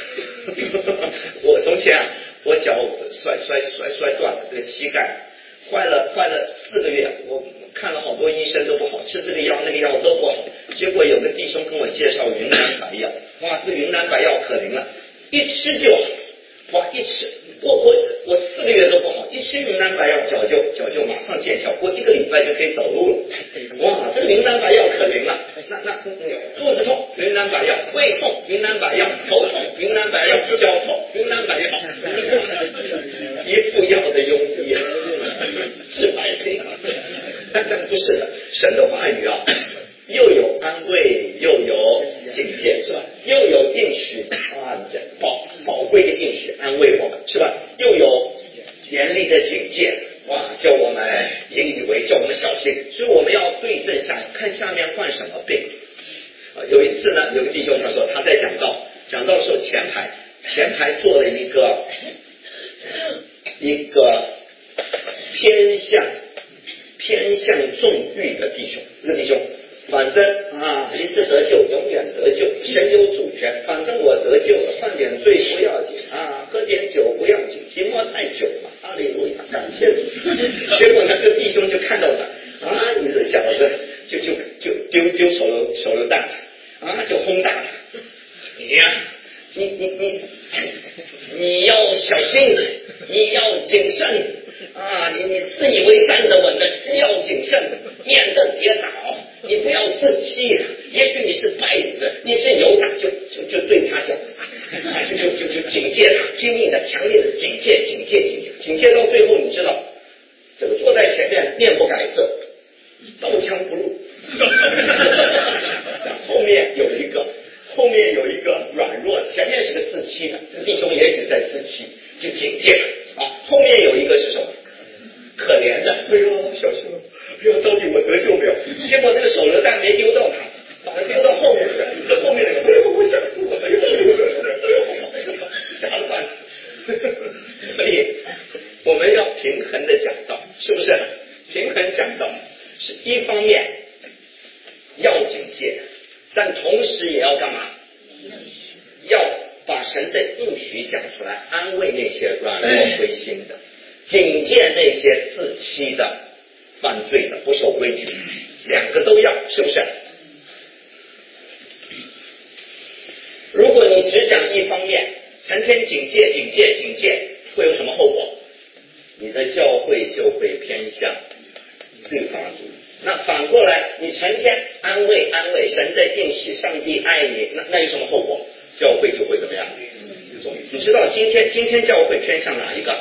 我从前啊，我脚摔摔摔摔断了，这个膝盖坏了坏了四个月，我看了好多医生都不好，吃这个药那个药都不好。结果有个弟兄跟我介绍云南白药，哇，这个云南白药可灵了，一吃就好，哇，一吃我我我四个月都不好，一吃云南白药脚就脚就马上见效，过一个礼拜就可以走路了。哇，这个云南白药可灵了，那那肚子痛云南白药，胃痛云南白药，头痛云南白药，脚痛云南白药，一副药的庸医，治白黑。但但不是的，神的话语啊，又有安慰，又有警戒，是吧？又有应许啊，宝宝贵的应许安慰我们，是吧？又有严厉的警戒，哇，叫我们引以为，叫我们小心。所以我们要对症下药，看下面患什么病。啊，有一次呢，有个弟兄他说他在讲道，讲道的时候前排前排坐了一个一个偏向偏向纵欲的弟兄，这个弟兄。反正啊，一次得救，永远得救，神有主权。反正我得救了，犯点罪不要紧啊，喝点酒不要紧，寂寞太久了。哈利路亚，感谢主。结果那个弟兄就看到他啊，你这小子就就就丢丢手榴手榴弹啊，就轰炸他。你呀、啊，你你你你要小心，你要谨慎啊！你你自以为站得稳的，要谨慎，免得跌倒。你不要自欺，也许你是败子，你是犹大，就就就对他就就就就警戒他，拼命的、强烈的警戒、警戒、警戒，警戒到最后，你知道，这个坐在前面面不改色，刀枪不入。后面有一个，后面有一个软弱，前面是个自欺的，这弟兄也许在自欺，就警戒他啊。后面有一个是什么？可怜的，哎呦，小心了。哎呦，到底我得救没有？结果那个手榴弹没丢到他，反而丢到后面去。后面那个，哎呦，我想死我了！哎呦，吓了半死。所以我们要平衡的讲道，是不是？平衡讲道是一方面要警戒，但同时也要干嘛？要把神的应许讲出来，安慰那些软弱灰心的，警戒那些自欺的。犯罪的不守规矩，两个都要，是不是？如果你只讲一方面，成天警戒警戒警戒，会有什么后果？你的教会就会偏向律法主义。那反过来，你成天安慰安慰神的应许，上帝爱你，那那有什么后果？教会就会怎么样？你知道今天今天教会偏向哪一个？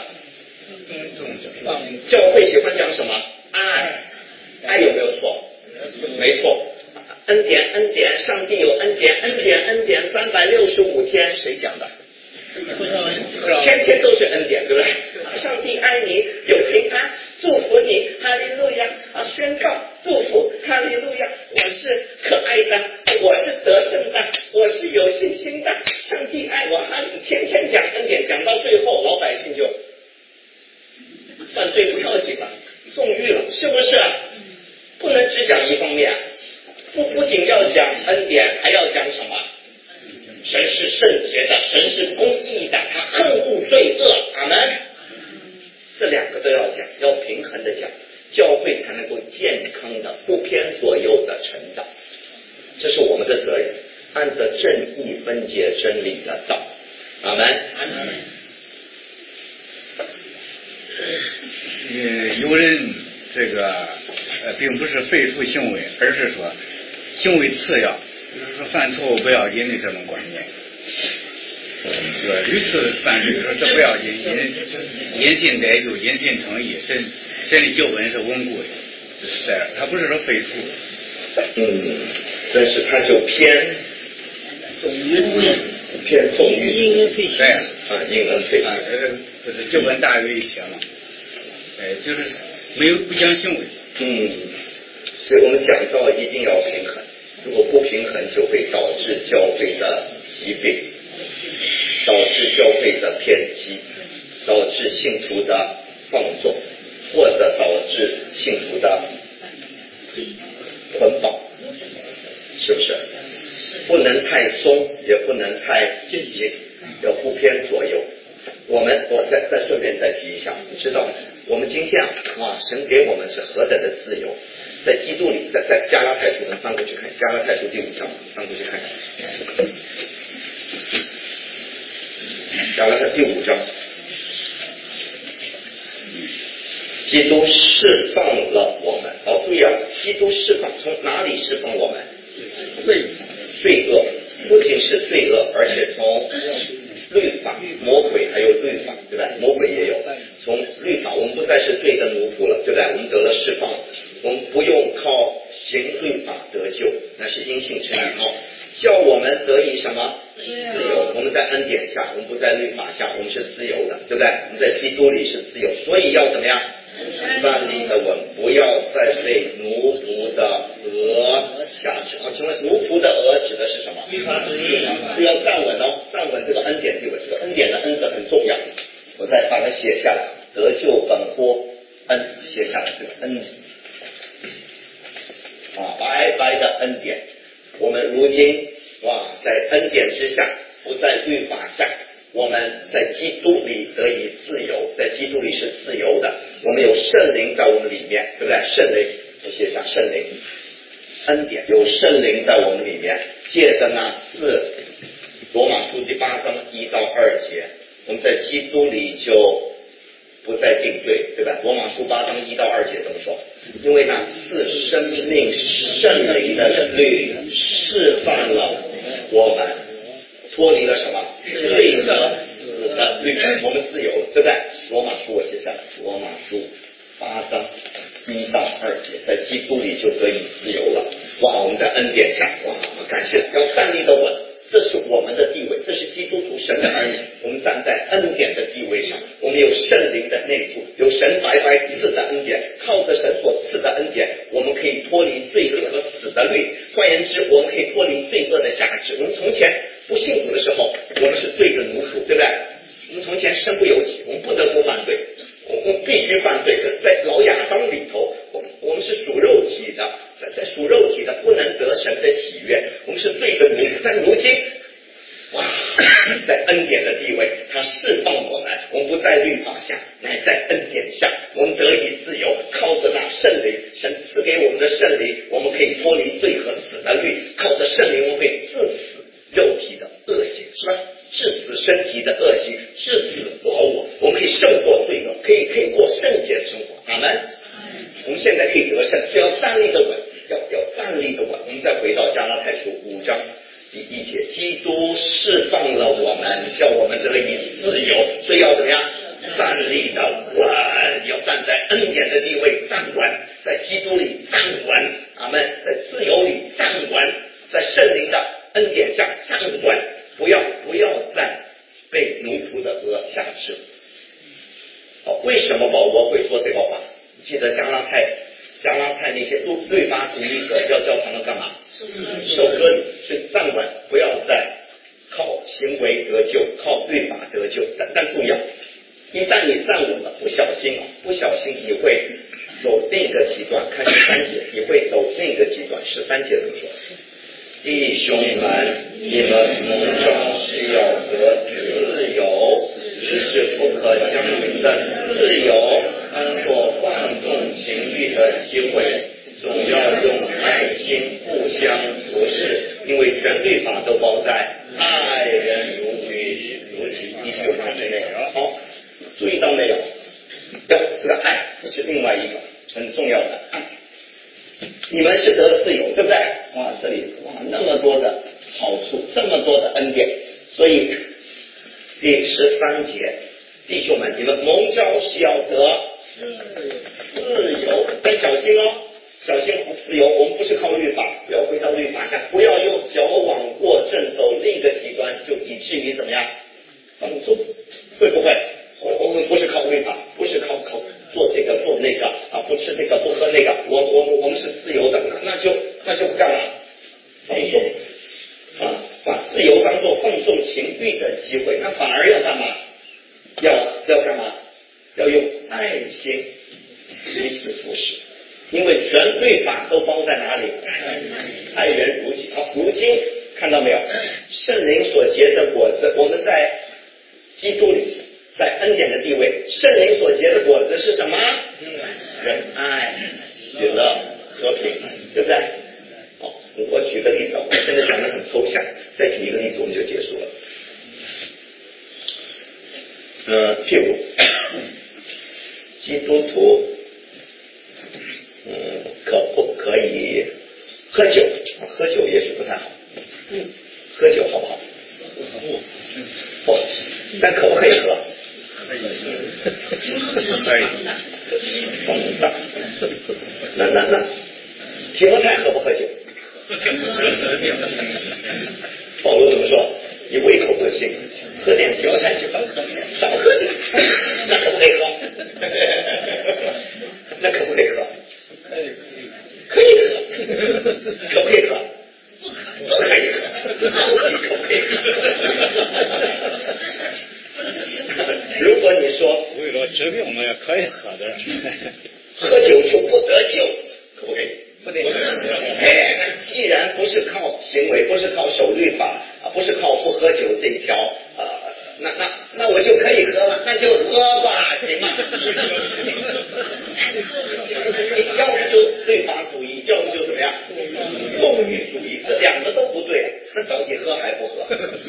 教会喜欢讲什么？爱，爱有没有错？没错。恩典，恩典，上帝有恩典，恩典，恩典，三百六十五天，谁讲的？天天都是恩典，对不对？上帝爱你，有平安，祝福你，哈利路亚！啊，宣告祝福，哈利路亚！我是可爱的，我是得胜的，我是有信心的，上帝爱我，哈利，天天讲恩典，讲到最后，老百姓就犯罪不要紧了。纵欲了，是不是？不能只讲一方面，不不仅要讲恩典，还要讲什么？神是圣洁的，神是公义的，他恨恶罪恶。阿们。 这两个都要讲，要平衡的讲，教会才能够健康的不偏左右的成长，这是我们的责任，按着正义分解真理的道。阿门。
阿门。呃，有人这个呃，并不是废除行为，而是说行为次要，就是说犯错误不要紧的这种观念。这个屡次犯罪说这不要紧，因因信得救，因信称义，神神的救恩是稳固的，就是这样，他不是说废除。
嗯，但是他就偏
重于
偏重于
因恩废行。
对
啊，因恩废行，
呃，就是救恩大于一切嘛。哎，就是没有不讲行为。
嗯，所以我们讲到一定要平衡，如果不平衡，就会导致教会的疾病，导致教会的偏激，导致信徒的放纵，或者导致信徒的捆绑，是不是？不能太松，也不能太紧，要不偏左右。我们我再再顺便再提一下，你知道我们今天啊，哇，神给我们是何等的自由，在基督里，在在加拉太书，能翻过去看，加拉太书第五章，翻过去看，加拉太第五章，基督释放了我们。哦，注意啊，基督释放从哪里释放我们？罪罪恶，不仅是罪恶，而且从律法、魔鬼还有律法，对吧？魔鬼也有。从律法，我们不再是罪的奴仆了，对吧？我们得了释放，我们不用靠行律法得救，那是因信称义。好，叫我们得以什么？自由。我们在恩典下，我们不在律法下，我们是自由的，对不对？我们在基督里是自由，所以要怎么样？站立的稳，不要再被奴仆的额辖制。啊，请问奴仆的额指的是什么？律法之意，不要站稳哦，站稳这个恩典地位，这个恩典的恩字很重要。我再把它写下来，得救本乎恩，写下来这个恩啊，白白的恩典。我们如今哇，在恩典之下，不在律法下。我们在基督里得以自由，在基督里是自由的，我们有圣灵在我们里面，对不对？圣灵，我写下圣灵，恩典有圣灵在我们里面，借着那四罗马书第八章一到二节，我们在基督里就不再定罪，对吧？罗马书八章一到二节怎么说？因为那赐生命圣灵的律释放了我们，脱离了什么？罪的死的律，我们自由了，对不对？罗马书我写下来，罗马书八章一到二节，在基督里就得以自由了。哇，我们在恩典下，哇，感谢，要站立的稳，这是我们的地位，这是基督徒神的儿女，我们站在恩典的地位上，我们有圣灵的内住，有神白白赐的恩典，靠着神所赐的恩典，我们可以脱离罪恶和死的律。换言之，我们可以脱离罪恶的辖制。我们从前不信主的时候，我们是罪的奴仆，对不对？我们从前身不由己，我们不得不犯罪，我们必须犯罪。在老亚当里头，我们我们是属肉体的，在在属肉体的不能得神的喜悦，我们是罪的奴仆。但如今，哇，在恩典的地位，他释放我们，我们不在律法下，乃在恩典下，我们得以自由，靠着那圣灵，神赐给我们的圣灵，我们可以脱离罪和死的律，靠着圣灵，我们可以治死肉体的恶行，是吧？治死身体的恶行，治死老我，我们可以胜过罪恶，可以可以过圣洁生活。阿们。我们现在可以得胜，就要站立的稳，要要站立的稳。我们再回到加拉太书五章第一节，基督释放了我们，叫我们得以自由，所以要怎么样？站立的稳，要站在恩典的地位站稳，在基督里站稳。阿们。在自由里站稳，在圣灵的恩典下站稳，不要不要再被奴仆的额辖制。哦，为什么保罗会说这个话？记得加拉太加拉太那些律律法主义者要教他们干嘛？受割礼，所以站稳，不要再靠行为得救，靠律法得救。但但注意啊，一旦你站稳了，不小心啊，不小心你会走另一个极端。看十三节，你会走另一个极端。十三节怎么说？弟兄们，你们蒙召是要得自由， 只是不可将人的自由当作放纵情欲的机会，总要用爱心互相服侍，因为全律法都包在爱人如己如己。第九章这个好，注意到没有？要这个爱是另外一个很重要的爱。你们是得自由，对不对？哇，这里哇那么多的好处，这么多的恩典，所以第十三节，弟兄们，你们蒙召是要得自由，但小心哦，小心自由。我们不是靠律法，不要回到律法下，不要用矫枉过正，走另一个极端，就以至于怎么样？放纵，会不会？我们不是靠律法，不是靠靠做这个做那个啊，不吃这个不喝那个，我我我们是自由的，那那就那就干嘛？放纵啊，把自由当做放纵情欲的机会，那反而要干嘛？要要干嘛？要用爱心彼此服侍，因为全律法都包在哪里？爱人如己。好，如今看到没有？圣灵所结的果子，我们在基督里，在恩典的地位，圣灵所结的果子是什么？仁爱、喜乐、和平，对不对？好，我举个例子，我现在讲的很抽象，再举一个例子我们就结束了。呃，譬如基督徒，嗯，可不可以喝酒？喝酒也许不太好，嗯，喝酒好不好？不，但可不可以喝？可以，可以。那那那，提摩太喝不喝酒？保罗怎么说？你胃口不行，喝点小菜就少喝点，少喝点，那可不可以喝？那可不可以喝？可以喝，可不可以喝？不可以喝，可不可以喝？如果你说
为了治病嘛，也可以喝的，
喝酒就不得救，可不可以？不得。哎，既然不是靠行为，不是靠守律法啊，不是靠不喝酒这一条啊，那那那我就可以喝了，那就喝吧，行吗？要不就律法主义，要不就怎么样？纵欲主义，这两个都不对，那到底喝还不喝？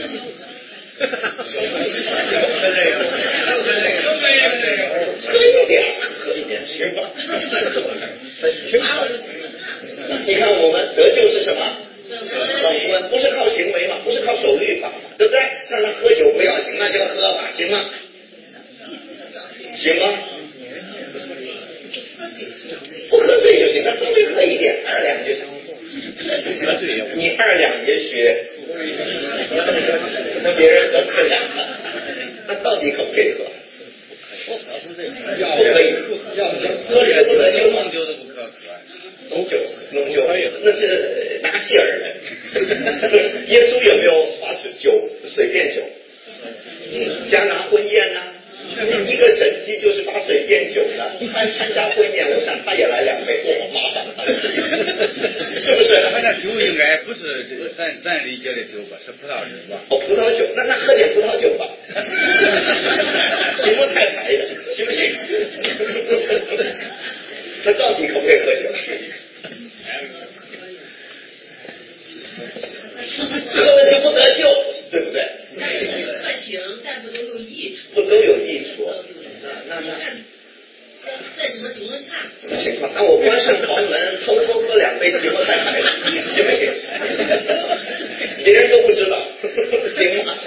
喝一点，喝一点，行吧？你看我们得救是什么？我们不是靠行为嘛，不是靠守律法嘛，对不对？那那喝酒不要紧，那就喝吧，行吗？行吗？不喝醉就行，那稍微喝一点，二两就行。你二两也许那别人喝四两了，那到底可不可以喝？不可以，喝也不能就弄酒的不可喝，弄酒弄酒那是拿西尔人。耶稣有没有把酒随便酒？加拿婚宴呢、啊？一个神迹就是把水变酒的，他参加婚宴，我想他也来两杯，我麻烦他，是不是？
他那酒应该不是咱咱理解的酒吧，是葡萄酒吧？
哦，葡萄酒，那那喝点葡萄酒吧，行不太白的，行不行？那到底可不可以喝酒？喝了就不得救，对不对？
可行，但不都有益处。
不都有益处？那那
在什么情况下？
什么情况？那我关上房门，偷偷喝两杯提摩太白，行不行？别人都不知道，行吗？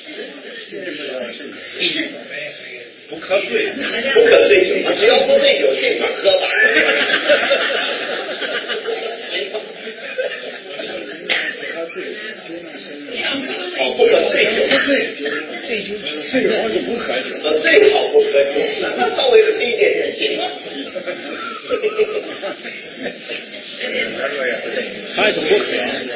不可醉，
不可醉酒，只要不醉酒，尽管喝吧。哦，不可醉酒，不醉酒，醉酒最好就不喝酒，呃，最好不喝酒，那稍微喝一点点行吗？
还是不喝？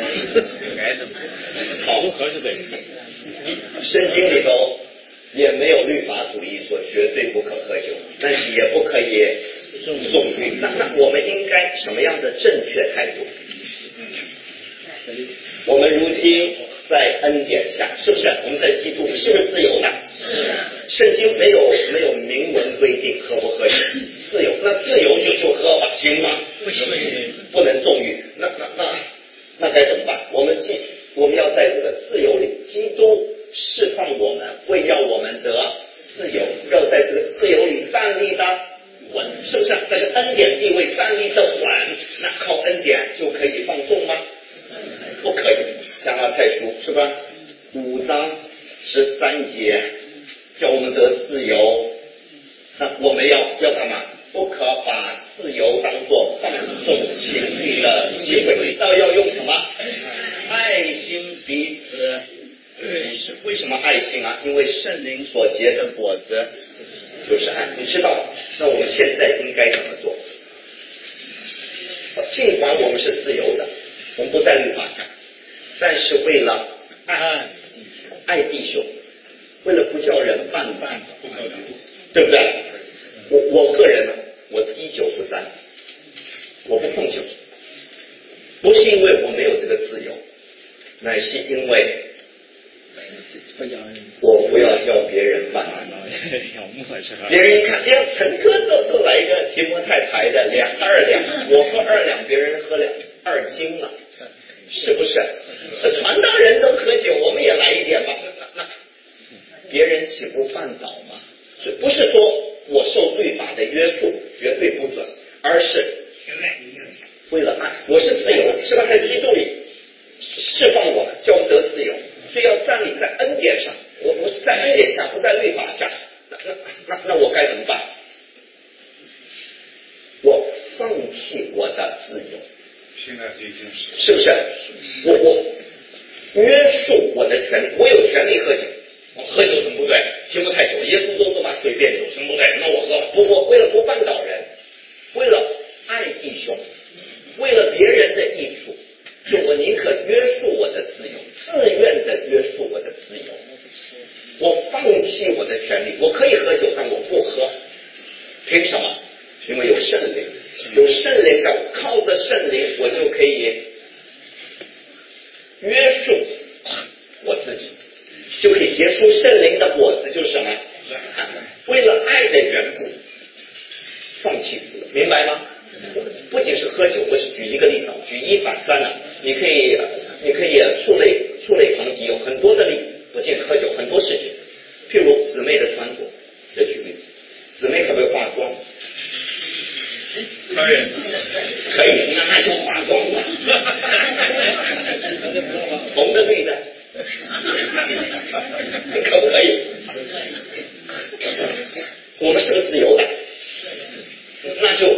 好，
不喝是对。
圣经里头也没有律法主义说绝对不可喝酒，但是也不可以纵欲。那那我们应该什么样的正确态度？我们如今在恩典下，是不是？我们在基督里是不是自由的？是。 圣经没有没有明文规定合不合理，自由，那自由就就喝吧，行吗？
不行，
不能纵欲，那那那那该怎么办？我们记，我们要在这个自由里，基督释放我们，会要我们得自由，要在这个自由里站立的稳，是不是？在这恩典地位站立的稳，那靠恩典就可以放纵吗？不可以。加拉太书是吧？五章十三节叫我们得自由，那我们要要干嘛？不可把自由当作放纵情欲的机会，倒要用什么？爱心彼此。是为什么爱心啊？因为圣灵所结的果子就是爱，你知道？那我们现在应该怎么做？尽管我们是自由的，我们不在律法下，但是为了爱爱弟兄，为了不叫人犯犯法，对不对？我我个人呢，我滴酒不沾，我不碰酒，不是因为我没有这个自由，乃是因为我不要叫别人犯法。别人一看，哎呀，陈哥都都来一个提摩太牌的两二两，我喝二两，别人喝两二斤了，是不是？传道人都喝酒，我们也来一点吧。那那别人岂不犯倒吗？所以不是说我受律法的约束绝对不准，而是为了爱，我是自由，是吧？在基督里释放我，叫我得自由，所以要站立在恩典上。我不是在恩典下，不在律法下，那那那那我该怎么办？我放弃我的自由，
现在已经是
是不是？我我约束我的权利，我有权利喝酒，喝酒什么不对？提不太酒，耶稣都都把水变酒，什么不对？那我喝不我为了不绊倒人，为了爱弟兄，为了别人的益处，就我宁可约束我的自由，自愿的约束我的自由。我放弃我的权利，我可以喝酒，但我不喝。凭什么？因为有圣灵，有圣灵的，靠着圣灵，我就可以约束我自己，就可以结出圣灵的果子，就是什么？为了爱的缘故，放弃自由，明白吗？不仅是喝酒，我是举一个例子，举一反三的，你可以，你可以触类触类旁及，有很多的例子。不仅喝酒，很多事情，譬如姊妹的穿着，这举例子，姊妹可不可以化妆？
可以，
可以，那那就化妆吧。红的绿的，可不可以？我们是个自由的，那就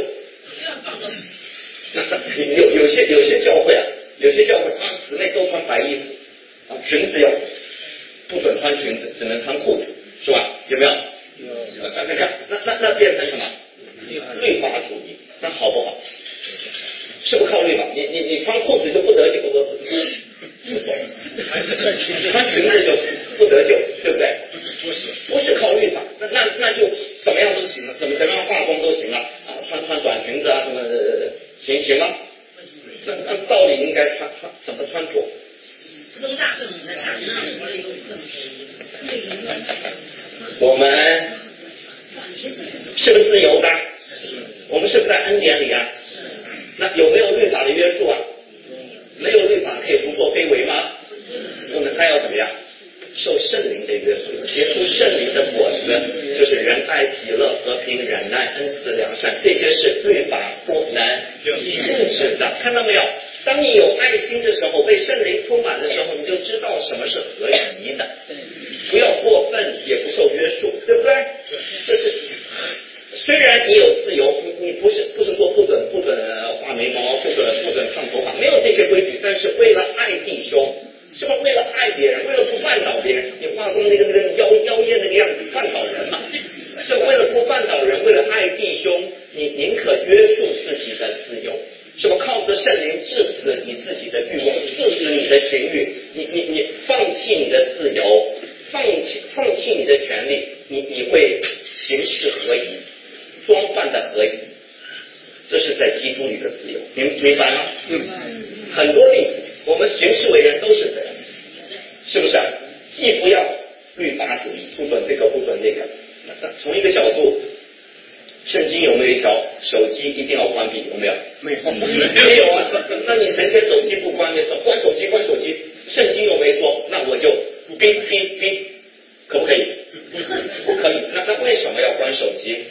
有有些有些教会啊，有些教会啊，姊妹都穿白衣服啊，裙子要。不准穿裙子，只能穿裤子，是吧？有没有？有。你看，那那那变成什么？律法主义，那好不好？是不靠律法？你你你穿裤子就不得救，不不不穿裙子就不得救，对不对？不是，不是靠律法，那那那就怎么样都行了，怎么怎么样化妆都行了啊，穿穿短裙子啊什么的，行行吗？那那道理应该穿穿怎么穿着？我们是不是自由的？我们是不是在恩典里啊？那有没有律法的约束啊？没有律法可以不作非为吗？我们还要怎么样？受圣灵的约束，结出圣灵的果子，就是仁爱、喜乐、和平、忍耐、恩慈、良善，这些是律法不能禁止的。看到没有？当你有爱心的时候，被圣灵充满的时候，你就知道什么是合宜的，不要过分，也不受约束，对不对？这是虽然你有自由，你你不是不是说不准不准画眉毛，不准不准烫头发，没有这些规矩，但是为了爱弟兄，是不是为了爱别人，为了不绊倒别人，你化妆那个那个妖妖艳那个样子绊倒人嘛？是为了不绊倒人，为了爱弟兄，你宁可约束自己的自由。是不靠着圣灵制止你自己的欲望，制止你的情欲，你你你放弃你的自由，放弃放弃你的权利，你你会行事合宜，装扮的合宜，这是在基督里的自由，明明白吗？嗯，很多例子，我们行事为人都是这样，是不是？既不要律法主义，不准这个不准那个。从一个角度，圣经有没有一条手机一定要关闭？有没有？
没有，
没有啊。那你整天手机不关，你说关手机关手机，圣经又没说，那我就哔哔哔，可不可以？不可以。那那为什么要关手机？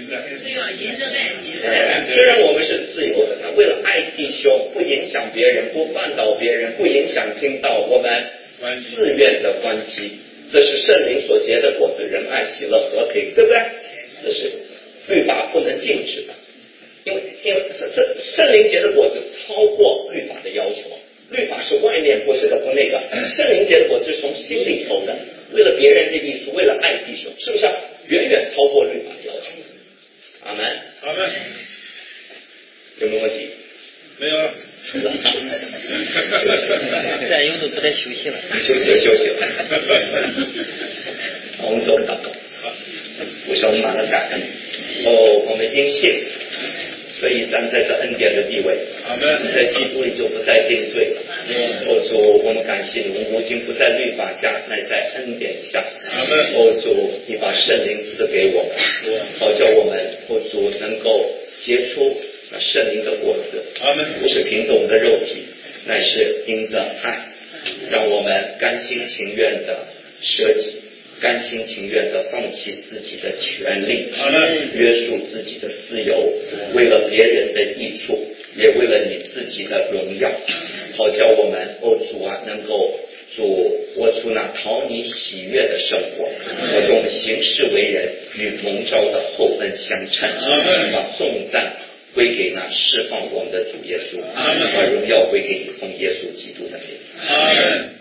虽然我们是自由的，那为了爱弟兄，不影响别人，不绊倒别人，不影响听到，我们自愿的关机，这是圣灵所结的果子，仁爱、喜乐、和平，对不对？这是律法不能禁止的，因为因为这这圣灵结的果子超过律法的要求，律法是外面不是的不那个，圣灵结的果子是从心里头的，为了别人的意思，为了爱弟兄，是不是远远超过律法的要求？阿门，
阿门。
有没有问题？
没有了。
战友都不再休息了，
休息休息了。我们走祷告。我说我们马上感恩。哦，我们因信，所以站在这恩典的地位。
阿门。
在基督里就不再定罪了。哦主，我们感谢你，我们已经不在律法下，乃在恩典下。
阿门。
哦主，你把圣灵赐给我们，好叫我们哦主能够结出那圣灵的果子。
阿门。
不是凭着我们的肉体，乃是因着爱，让我们甘心情愿的舍己，甘心情愿的放弃自己的权利，约束自己的自由，为了别人的益处，也为了你自己的荣耀，好叫我们哦主啊能够主活出那讨你喜悦的生活，好叫我们行事为人与蒙召的厚恩相称，把颂赞归给那释放我们的主耶稣，把荣耀归给你，奉耶稣基督的名。